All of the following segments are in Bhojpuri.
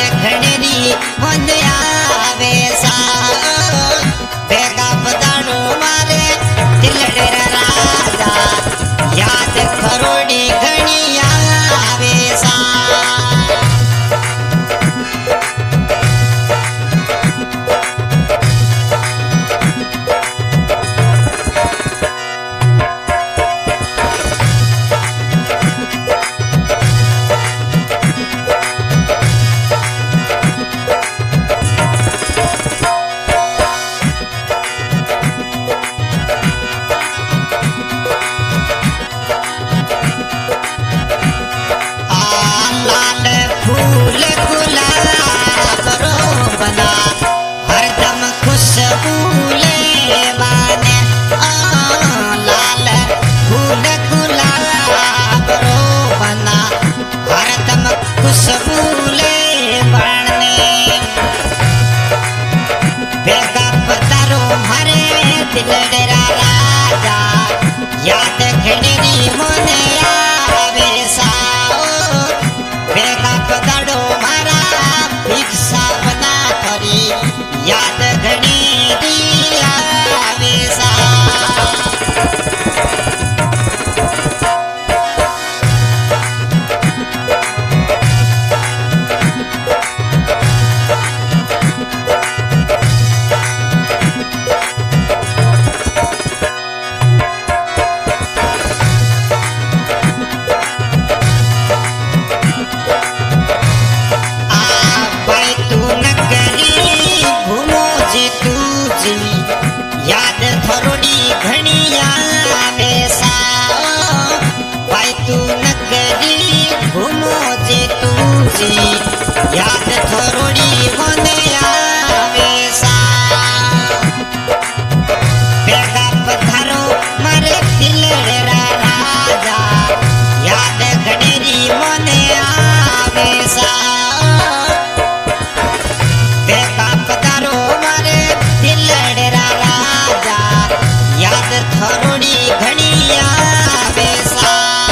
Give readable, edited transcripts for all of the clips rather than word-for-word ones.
घनेरी मन आवे सा बेगा बदाड़ो मारे दिलड़े राजा याद करोड़ी घनी आवे सा याद घनेरी मन आवे सा बेगा पदाड़ो मारा भिक्षा बना करी याद घनेरी आवे सा याद थोड़ी घनी आवे सा भाई तू नगरी घूमो जे तू जी याद थोड़ी मन आवे सा बेगा पधारो मारे दिलड़े राजा याद घनेरी मन आवे सा बेगा पधारो मारे दिलड़े याद थोड़ी घनी आवे सा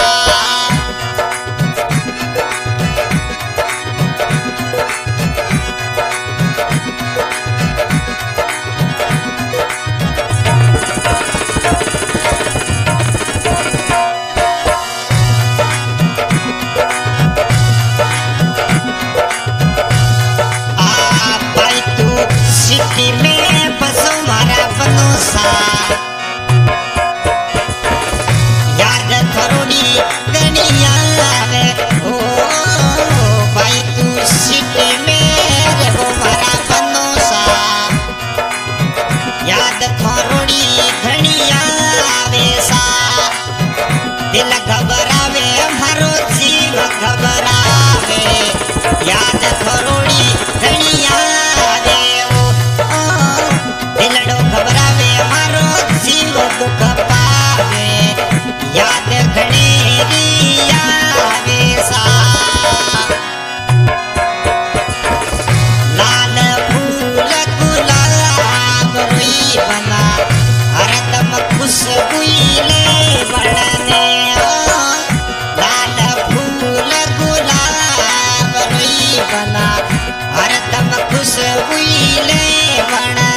भाई तू सिटी में बसो मारा बनोसा दिल घबरावे मारो जीव घबरावे याद थोड़ी घनी आवे दिलड़ो घबरावे मारो जीव दुख पावे याद घनेरी आवे सा लाल फूल गुलाब रोई बना हरदम खुशबू ले बढ़ने बना हरदम खुशबू ले बना